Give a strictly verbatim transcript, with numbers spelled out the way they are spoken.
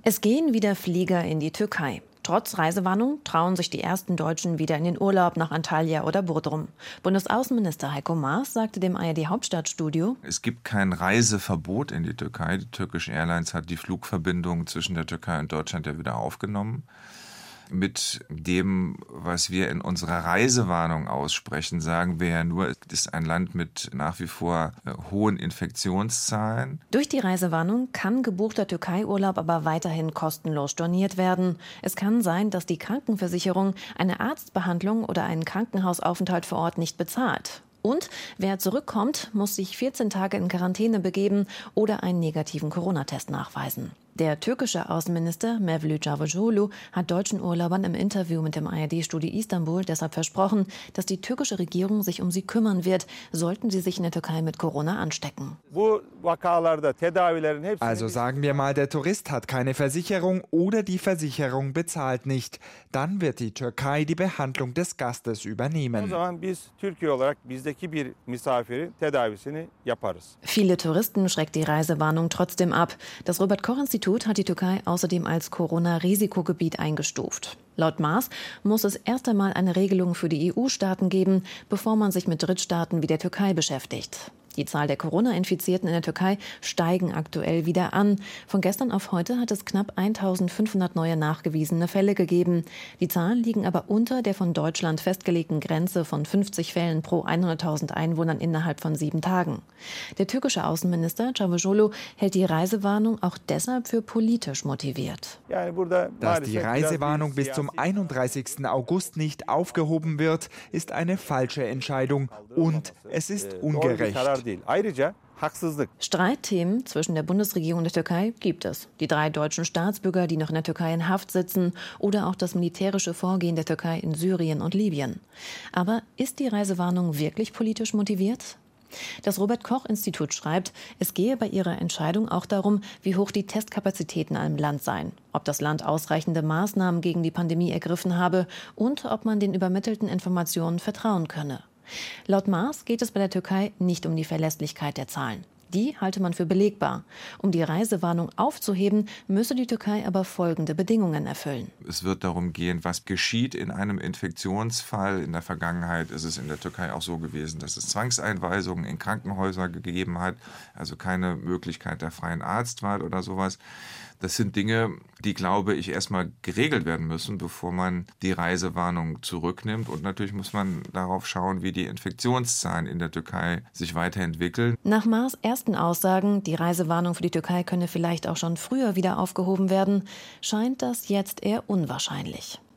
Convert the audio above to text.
Es gehen wieder Flieger in die Türkei. Trotz Reisewarnung trauen sich die ersten Deutschen wieder in den Urlaub nach Antalya oder Bodrum. Bundesaußenminister Heiko Maas sagte dem A R D-Hauptstadtstudio: Es gibt kein Reiseverbot in die Türkei. Die Turkish Airlines hat die Flugverbindung zwischen der Türkei und Deutschland ja wieder aufgenommen. Mit dem, was wir in unserer Reisewarnung aussprechen, sagen wir ja nur, es ist ein Land mit nach wie vor äh, hohen Infektionszahlen. Durch die Reisewarnung kann gebuchter Türkei-Urlaub aber weiterhin kostenlos storniert werden. Es kann sein, dass die Krankenversicherung eine Arztbehandlung oder einen Krankenhausaufenthalt vor Ort nicht bezahlt. Und wer zurückkommt, muss sich vierzehn Tage in Quarantäne begeben oder einen negativen Corona-Test nachweisen. Der türkische Außenminister Mevlüt Cavusoglu hat deutschen Urlaubern im Interview mit dem A R D-Studio Istanbul deshalb versprochen, dass die türkische Regierung sich um sie kümmern wird, sollten sie sich in der Türkei mit Corona anstecken. Also sagen wir mal, der Tourist hat keine Versicherung oder die Versicherung bezahlt nicht. Dann wird die Türkei die Behandlung des Gastes übernehmen. Viele Touristen schreckt die Reisewarnung trotzdem ab. Das Robert-Koch-Institut hat die Türkei außerdem als Corona-Risikogebiet eingestuft. Laut Maas muss es erst einmal eine Regelung für die E U-Staaten geben, bevor man sich mit Drittstaaten wie der Türkei beschäftigt. Die Zahl der Corona-Infizierten in der Türkei steigen aktuell wieder an. Von gestern auf heute hat es knapp eintausendfünfhundert neue nachgewiesene Fälle gegeben. Die Zahlen liegen aber unter der von Deutschland festgelegten Grenze von fünfzig Fällen pro hunderttausend Einwohnern innerhalb von sieben Tagen. Der türkische Außenminister Cavusoglu hält die Reisewarnung auch deshalb für politisch motiviert. Dass die Reisewarnung bis zum einunddreißigsten August nicht aufgehoben wird, ist eine falsche Entscheidung und es ist ungerecht. Streitthemen zwischen der Bundesregierung und der Türkei gibt es. Die drei deutschen Staatsbürger, die noch in der Türkei in Haft sitzen, oder auch das militärische Vorgehen der Türkei in Syrien und Libyen. Aber ist die Reisewarnung wirklich politisch motiviert? Das Robert-Koch-Institut schreibt, es gehe bei ihrer Entscheidung auch darum, wie hoch die Testkapazitäten in einem Land seien, ob das Land ausreichende Maßnahmen gegen die Pandemie ergriffen habe und ob man den übermittelten Informationen vertrauen könne. Laut Maas geht es bei der Türkei nicht um die Verlässlichkeit der Zahlen. Die halte man für belegbar. Um die Reisewarnung aufzuheben, müsse die Türkei aber folgende Bedingungen erfüllen. Es wird darum gehen, was geschieht in einem Infektionsfall. In der Vergangenheit ist es in der Türkei auch so gewesen, dass es Zwangseinweisungen in Krankenhäuser gegeben hat, also keine Möglichkeit der freien Arztwahl oder sowas. Das sind Dinge, die, glaube ich, erstmal geregelt werden müssen, bevor man die Reisewarnung zurücknimmt. Und natürlich muss man darauf schauen, wie die Infektionszahlen in der Türkei sich weiterentwickeln. Nach Maas ersten Aussagen, die Reisewarnung für die Türkei könne vielleicht auch schon früher wieder aufgehoben werden, scheint das jetzt eher unwahrscheinlich.